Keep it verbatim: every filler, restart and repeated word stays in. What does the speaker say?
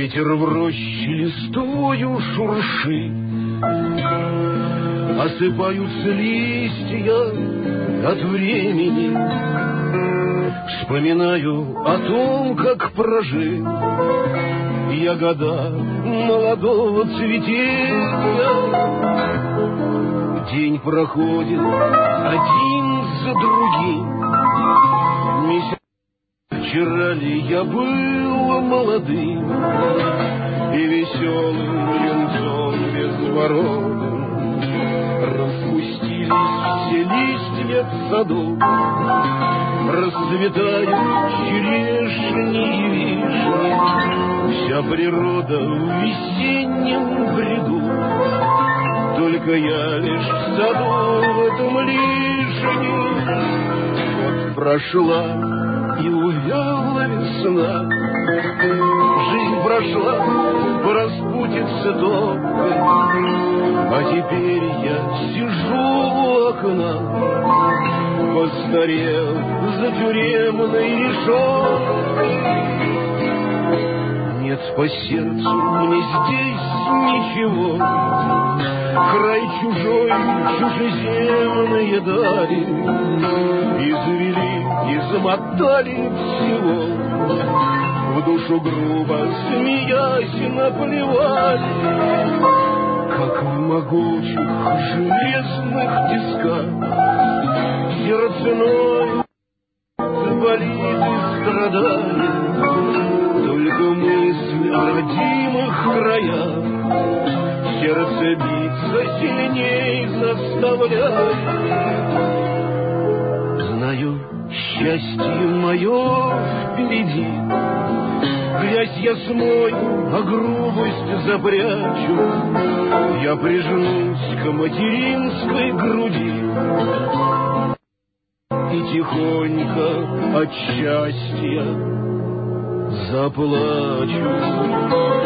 Ветер в роще листвою шуршит, осыпаются листья от времени. Вспоминаю о том, как прожил я года молодого цветения. День проходит один за другим. Месяц вчера ли я был молодым и веселым юнцом безбородым? Распустились все листья в саду, расцветают черешни и вишни. Вся природа в весеннем бреду, только я лишь в саду в этом лишнем. Вот прошла и увяла весна, жизнь прошла по распутице топкой, а теперь я сижу у окна, постарел за тюремной решеткой. Нет по сердцу мне здесь ничего, край чужой, чужеземные дали извели и замотали всего, в душу грубо смеясь наплевали, как в могучих железных тисках сердце ноет, болит и страдает. Только мысль о родимых краях сердце биться сильней заставляет. Знаю, счастье мое впереди, грязь я смою, а грубость запрячу. Я прижмусь к материнской груди и тихонько от счастья заплачу.